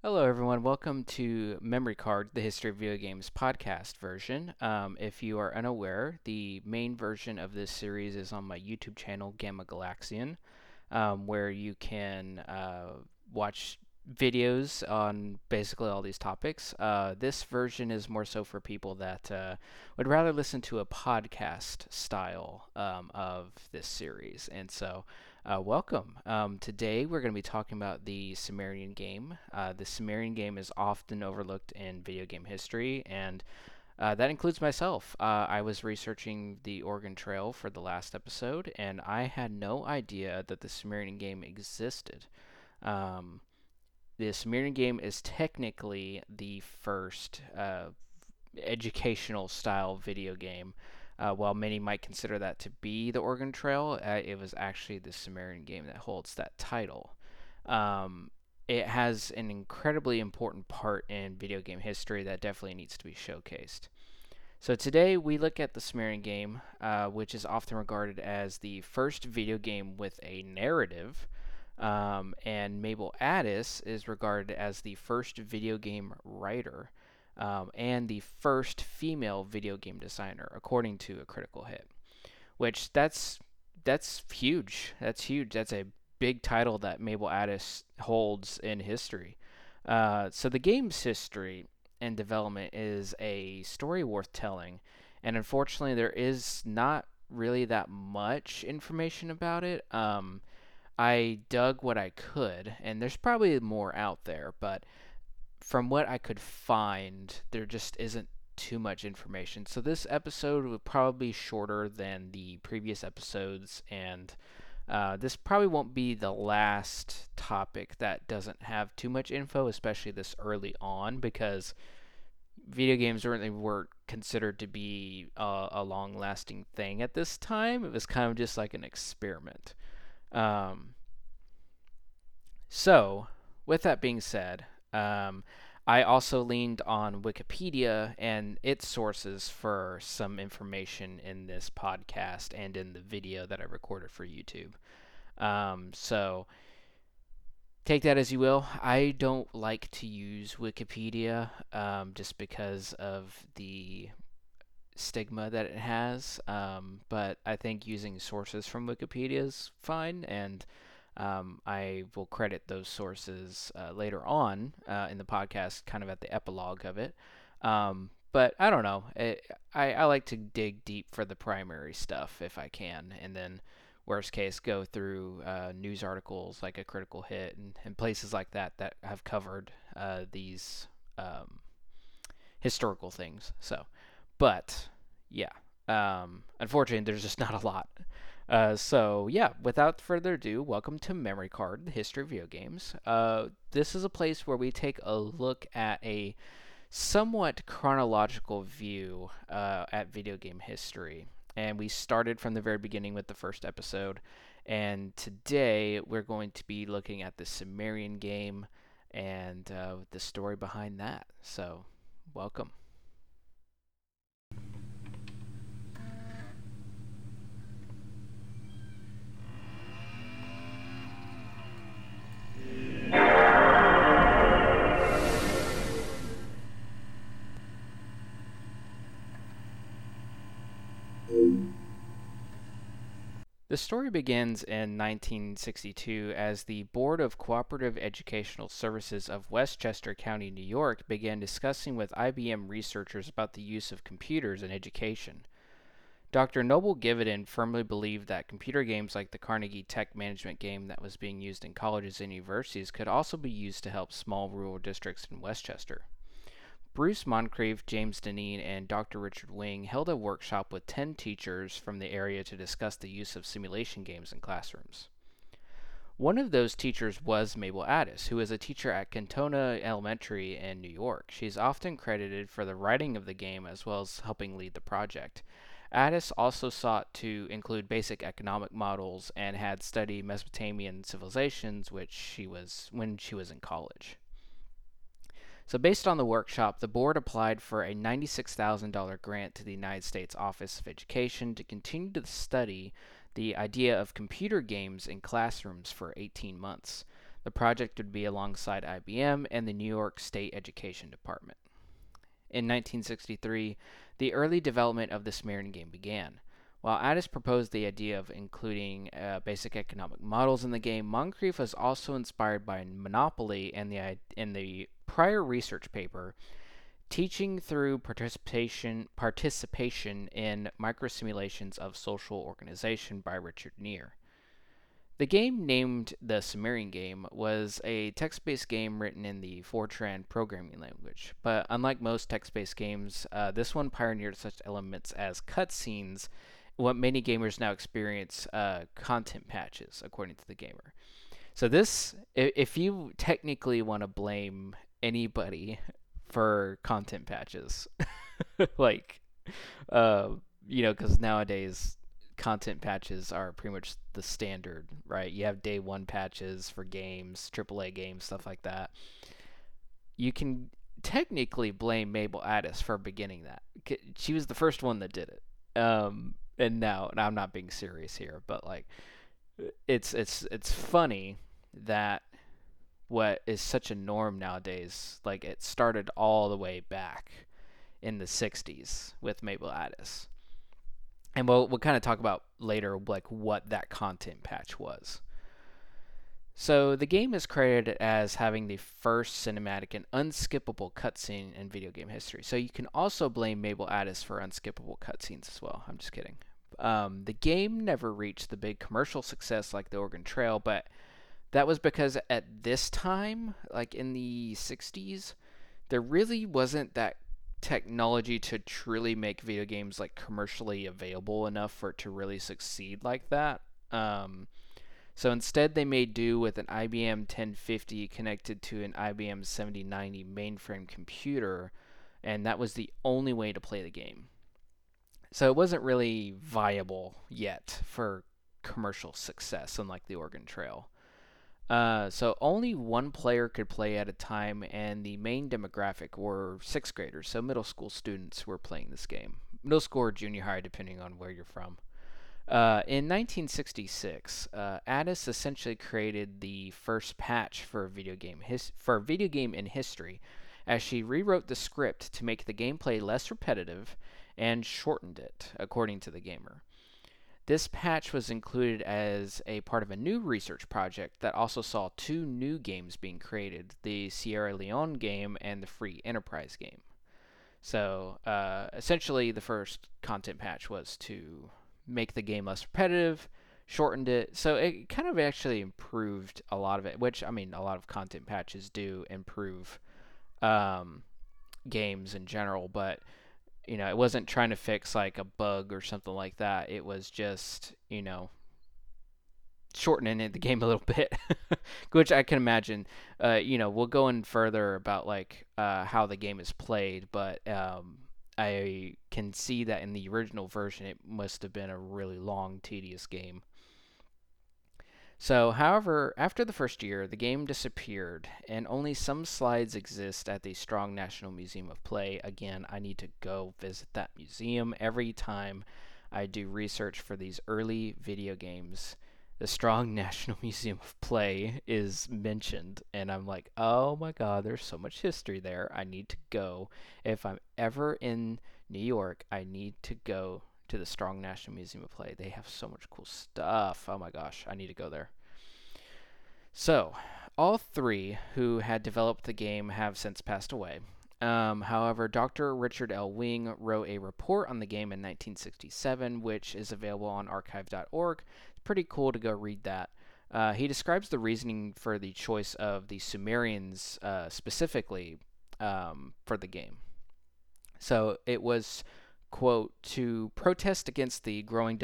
Hello, everyone. Welcome to Memory Card, the History of Video Games podcast version. If you are unaware, the main version of this series is on my YouTube channel, Gamma Galaxian, where you can watch videos on basically all these topics. This version is more so for people that would rather listen to a podcast style of this series. And so, welcome. Today we're going to be talking about the Sumerian game. The Sumerian game is often overlooked in video game history, and that includes myself. I was researching the Oregon Trail for the last episode, and I had no idea that the Sumerian game existed. Um, the Sumerian game is technically the first educational style video game. While many might consider that to be the Oregon Trail, it was actually the Sumerian game that holds that title. Um, it has an incredibly important part in video game history that definitely needs to be showcased. So today we look at the Sumerian game, which is often regarded as the first video game with a narrative, and Mabel Addis is regarded as the first video game writer, and the first female video game designer, according to a critical hit. Which that's huge. That's huge. That's a big title that Mabel Addis holds in history. So the game's history and development is a story worth telling, and unfortunately, there is not really that much information about it. I dug what I could, and there's probably more out there, but from what I could find, there just isn't too much information. So this episode will probably be shorter than the previous episodes, and this probably won't be the last topic that doesn't have too much info, especially this early on, because video games really weren't considered to be a long-lasting thing at this time. It was kind of just like an experiment. Um, so, with that being said, I also leaned on Wikipedia and its sources for some information in this podcast and in the video that I recorded for YouTube. So, take that as you will. I don't like to use Wikipedia just because of the stigma that it has. But I think using sources from Wikipedia is fine, and I will credit those sources later on in the podcast, kind of at the epilogue of it. But I don't know. I like to dig deep for the primary stuff if I can, and then worst case go through news articles like a Critical Hit and places like that that have covered these historical things. So, but yeah, unfortunately, there's just not a lot. So yeah, without further ado, welcome to Memory Card, the history of video games. This is a place where we take a look at a somewhat chronological view at video game history. And we started from the very beginning with the first episode. And today we're going to be looking at the Sumerian game and the story behind that. So, welcome. The story begins in 1962 as the Board of Cooperative Educational Services of Westchester County, New York began discussing with IBM researchers about the use of computers in education. Dr. Noble Gividen firmly believed that computer games like the Carnegie Tech Management game that was being used in colleges and universities could also be used to help small rural districts in Westchester. Bruce Moncrief, James Deneen, and Dr. Richard Wing held a workshop with 10 teachers from the area to discuss the use of simulation games in classrooms. One of those teachers was Mabel Addis, who is a teacher at Cantona Elementary in New York. She is often credited for the writing of the game as well as helping lead the project. Addis also sought to include basic economic models and had studied Mesopotamian civilizations when she was in college. So, based on the workshop, the board applied for a $96,000 grant to the United States Office of Education to continue to study the idea of computer games in classrooms for 18 months. The project would be alongside IBM and the New York State Education Department. In 1963, the early development of the Sumerian game began. While Addis proposed the idea of including basic economic models in the game, Moncrief was also inspired by Monopoly and the prior research paper, Teaching Through Participation in Microsimulations of Social Organization by Richard Neer. The game, named the Sumerian Game, was a text-based game written in the Fortran programming language. But unlike most text-based games, this one pioneered such elements as cutscenes, what many gamers now experience content patches, according to the gamer. So this, if you technically want to blame anybody for content patches, like, because nowadays content patches are pretty much the standard, right? You have day one patches for games, AAA games, stuff like that. You can technically blame Mabel Addis for beginning that. She was the first one that did it. And now I'm not being serious here, but like, it's funny that what is such a norm nowadays, like it started all the way back in the 60s with Mabel Addis. And we'll kind of talk about later like what that content patch was. So the game is credited as having the first cinematic and unskippable cutscene in video game history. So you can also blame Mabel Addis for unskippable cutscenes as well. I'm just kidding. The game never reached the big commercial success like the Oregon Trail, but that was because at this time, like in the 60s, there really wasn't that technology to truly make video games like commercially available enough for it to really succeed like that. So instead, they made do with an IBM 1050 connected to an IBM 7090 mainframe computer, and that was the only way to play the game. So it wasn't really viable yet for commercial success, unlike the Oregon Trail. So only one player could play at a time, and the main demographic were 6th graders, so middle school students who were playing this game. Middle school or junior high, depending on where you're from. In 1966, Addis essentially created the first patch for a video game in history, as she rewrote the script to make the gameplay less repetitive and shortened it, according to the gamer. This patch was included as a part of a new research project that also saw 2 new games being created, the Sierra Leone game and the Free Enterprise game. So, essentially, the first content patch was to make the game less repetitive, shortened it, so it kind of actually improved a lot of it, which, I mean, a lot of content patches do improve games in general, but it wasn't trying to fix like a bug or something like that. It was just, shortening the game a little bit, which I can imagine. We'll go in further about like how the game is played, but I can see that in the original version, it must have been a really long, tedious game. So, however, after the first year, the game disappeared, and only some slides exist at the Strong National Museum of Play. Again, I need to go visit that museum every time I do research for these early video games. The Strong National Museum of Play is mentioned, and I'm like, oh my god, there's so much history there. I need to go. If I'm ever in New York, I need to go to the Strong National Museum of Play. They have so much cool stuff. Oh my gosh, I need to go there. So, all 3 who had developed the game have since passed away. However, Dr. Richard L. Wing wrote a report on the game in 1967, which is available on archive.org. It's pretty cool to go read that. He describes the reasoning for the choice of the Sumerians specifically for the game. So, it was, quote, to protest against the growing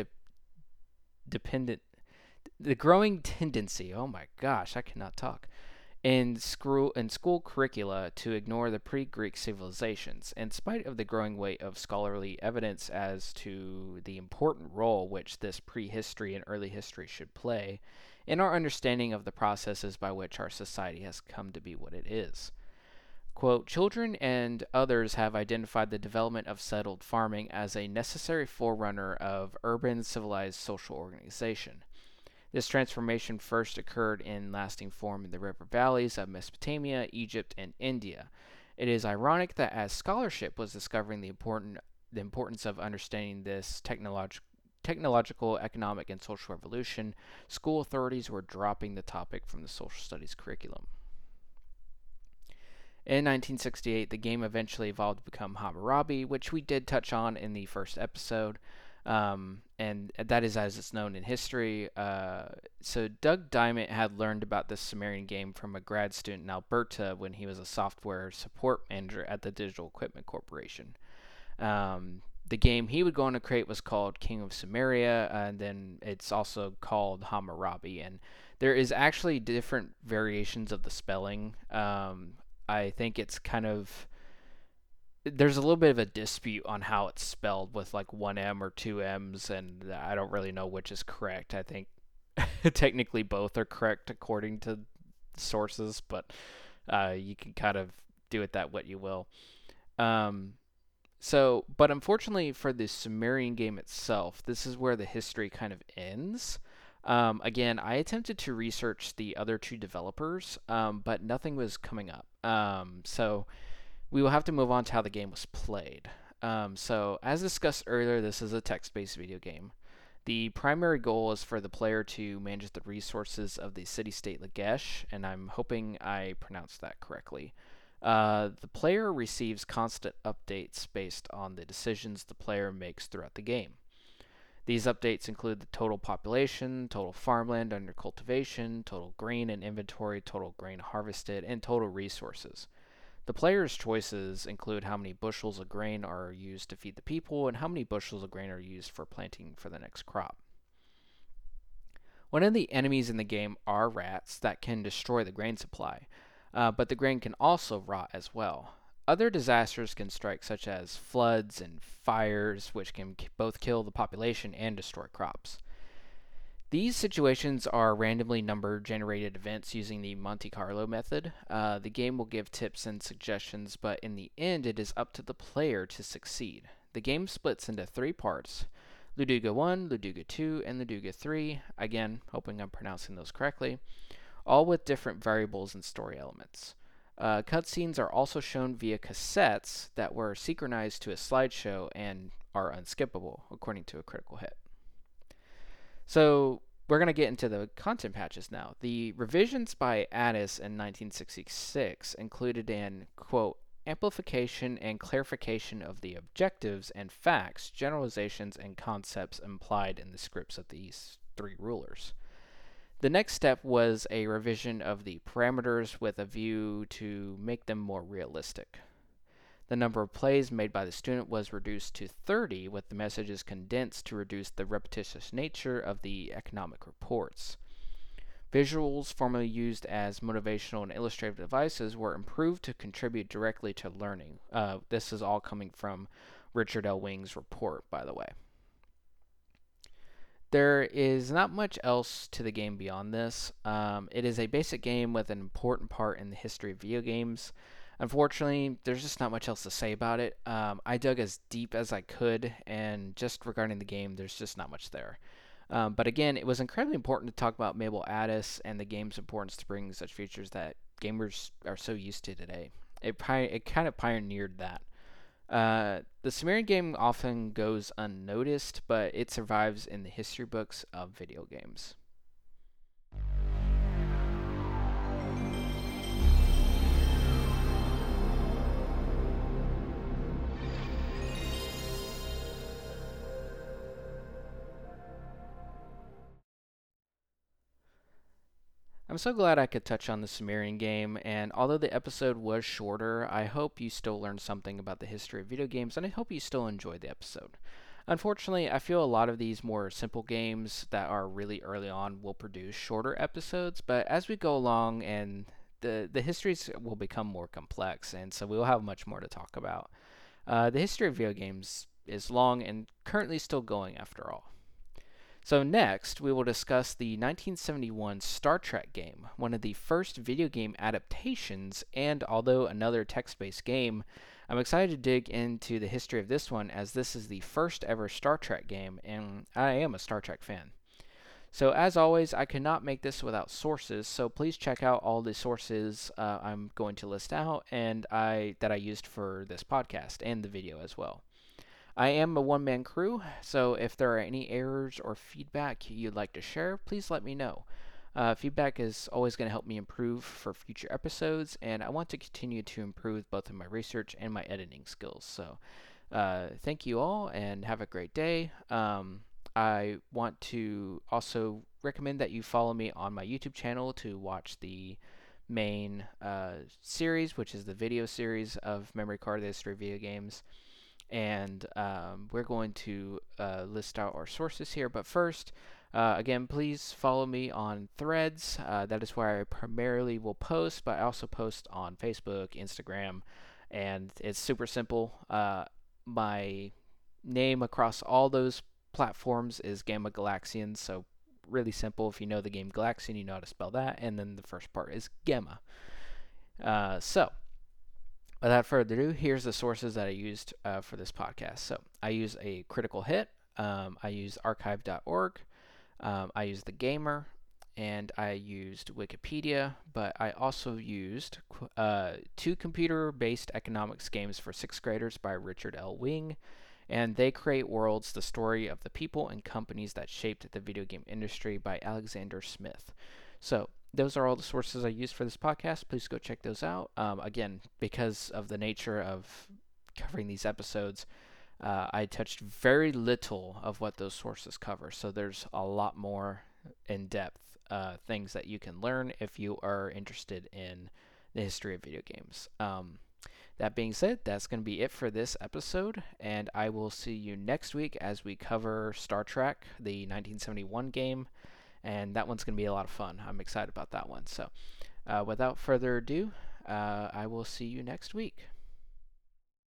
tendency, oh my gosh, I cannot talk, in school curricula to ignore the pre-Greek civilizations, in spite of the growing weight of scholarly evidence as to the important role which this prehistory and early history should play in our understanding of the processes by which our society has come to be what it is. Quote, children and others have identified the development of settled farming as a necessary forerunner of urban civilized social organization. This transformation first occurred in lasting form in the river valleys of Mesopotamia, Egypt, and India. It is ironic that as scholarship was discovering the importance of understanding this technological, economic, and social revolution, school authorities were dropping the topic from the social studies curriculum. In 1968, the game eventually evolved to become Hammurabi, which we did touch on in the first episode, and that is as it's known in history. So Doug Diamond had learned about this Sumerian game from a grad student in Alberta when he was a software support manager at the Digital Equipment Corporation. The game he would go on to create was called King of Sumeria, and then it's also called Hammurabi. And there is actually different variations of the spelling. I think it's kind of there's a little bit of a dispute on how it's spelled with like one M or two M's, and I don't really know which is correct. I think technically both are correct according to sources, but you can kind of do it that what you will. But unfortunately for the Sumerian game itself, this is where the history kind of ends. Again, I attempted to research the other two developers, but nothing was coming up. So we will have to move on to how the game was played. So as discussed earlier, this is a text-based video game. The primary goal is for the player to manage the resources of the city-state Lagesh, and I'm hoping I pronounced that correctly. The player receives constant updates based on the decisions the player makes throughout the game. These updates include the total population, total farmland under cultivation, total grain in inventory, total grain harvested, and total resources. The player's choices include how many bushels of grain are used to feed the people and how many bushels of grain are used for planting for the next crop. One of the enemies in the game are rats that can destroy the grain supply, but the grain can also rot as well. Other disasters can strike, such as floods and fires, which can both kill the population and destroy crops. These situations are randomly number generated events using the Monte Carlo method. The game will give tips and suggestions, but in the end, it is up to the player to succeed. The game splits into 3 parts: Luduga 1, Luduga 2, and Luduga 3. Again, hoping I'm pronouncing those correctly, all with different variables and story elements. Cutscenes are also shown via cassettes that were synchronized to a slideshow and are unskippable, according to a critical hit. So we're going to get into the content patches now. The revisions by Addis in 1966 included an, quote, amplification and clarification of the objectives and facts, generalizations, and concepts implied in the scripts of these 3 rulers. The next step was a revision of the parameters with a view to make them more realistic. The number of plays made by the student was reduced to 30, with the messages condensed to reduce the repetitious nature of the economic reports. Visuals, formerly used as motivational and illustrative devices, were improved to contribute directly to learning. This is all coming from Richard L. Wing's report, by the way. There is not much else to the game beyond this. It is a basic game with an important part in the history of video games. Unfortunately, there's just not much else to say about it. I dug as deep as I could, and just regarding the game, there's just not much there. But again, it was incredibly important to talk about Mabel Addis and the game's importance to bring such features that gamers are so used to today. It kind of pioneered that. The Sumerian game often goes unnoticed, but it survives in the history books of video games. I'm so glad I could touch on the Sumerian game, and although the episode was shorter, I hope you still learned something about the history of video games, and I hope you still enjoyed the episode. Unfortunately, I feel a lot of these more simple games that are really early on will produce shorter episodes, but as we go along and the histories will become more complex, and so we'll have much more to talk about. The history of video games is long and currently still going after all. So next, we will discuss the 1971 Star Trek game, one of the first video game adaptations, and although another text-based game, I'm excited to dig into the history of this one as this is the first ever Star Trek game, and I am a Star Trek fan. So as always, I could not make this without sources, so please check out all the sources I'm going to list out and that I used for this podcast and the video as well. I am a one-man crew, so if there are any errors or feedback you'd like to share, please let me know. Feedback is always going to help me improve for future episodes, and I want to continue to improve both in my research and my editing skills. So thank you all and have a great day. I want to also recommend that you follow me on my YouTube channel to watch the main series, which is the video series of Memory Card: The History of Video Games. And we're going to list out our sources here. But first, again, please follow me on Threads. That is where I primarily will post, but I also post on Facebook, Instagram, and it's super simple. My name across all those platforms is Gamma Galaxian, so really simple. If you know the game Galaxian, you know how to spell that, and then the first part is Gamma. So, without further ado, here's the sources that I used for this podcast. So, I use a Critical Hit, I use archive.org, I use The Gamer, and I used Wikipedia, but I also used two computer-based economics games for sixth graders by Richard L. Wing, and They Create Worlds, the story of the people and companies that shaped the video game industry by Alexander Smith. So those are all the sources I used for this podcast. Please go check those out. Again, because of the nature of covering these episodes, I touched very little of what those sources cover. So there's a lot more in-depth things that you can learn if you are interested in the history of video games. That being said, that's going to be it for this episode, and I will see you next week as we cover Star Trek, the 1971 game, and that one's going to be a lot of fun. I'm excited about that one. So, without further ado, I will see you next week.